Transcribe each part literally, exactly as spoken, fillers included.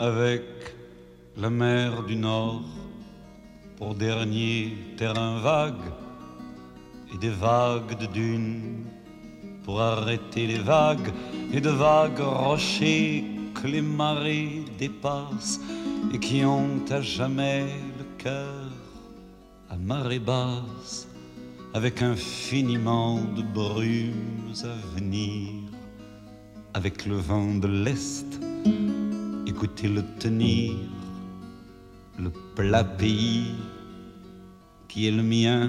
avec la mer du Nord pour dernier terrain vague et des vagues de dunes pour arrêter les vagues et de vagues rochers que les marées dépassent et qui ont à jamais le cœur à marée basse avec infiniment de brumes à venir, avec le vent de l'Est, écoutez-le tenir, le plat pays qui est le mien,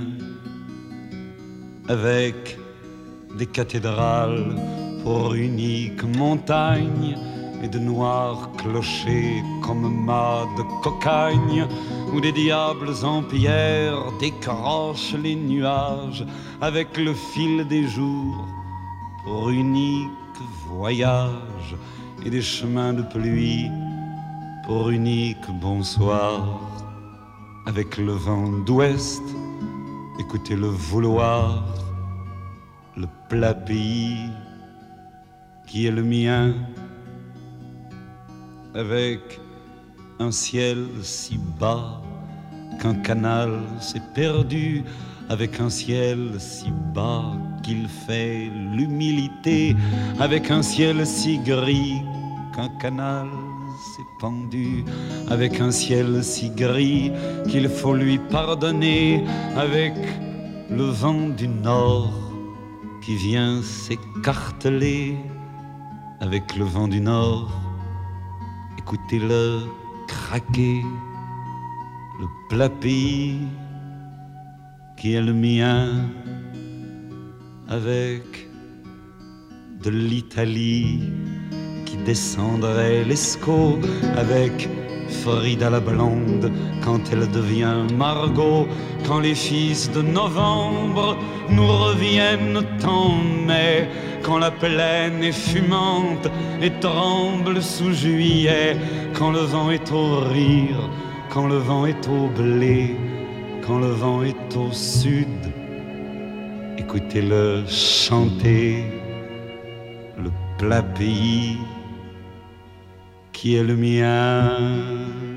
avec des cathédrales pour unique montagne et de noirs clochers comme mâts de cocagne où des diables en pierre décrochent les nuages avec le fil des jours pour unique voyage et des chemins de pluie pour unique bonsoir avec le vent d'ouest, écoutez le vouloir, le plat pays qui est le mien, avec un ciel si bas qu'un canal s'est perdu, avec un ciel si bas qu'il fait l'humilité, avec un ciel si gris qu'un canal s'est pendu, avec un ciel si gris qu'il faut lui pardonner, avec le vent du nord qui vient s'écarteler, avec le vent du nord, écoutez-le craquer, le plat pays qui est le mien, avec de l'Italie qui descendrait l'Escaut, avec Frida la blonde quand elle devient Margot, quand les fils de novembre nous reviennent en mai, quand la plaine est fumante et tremble sous juillet, quand le vent est au rire, quand le vent est au blé, quand le vent est au sud, écoutez-le chanter, le plat pays qui est le mien.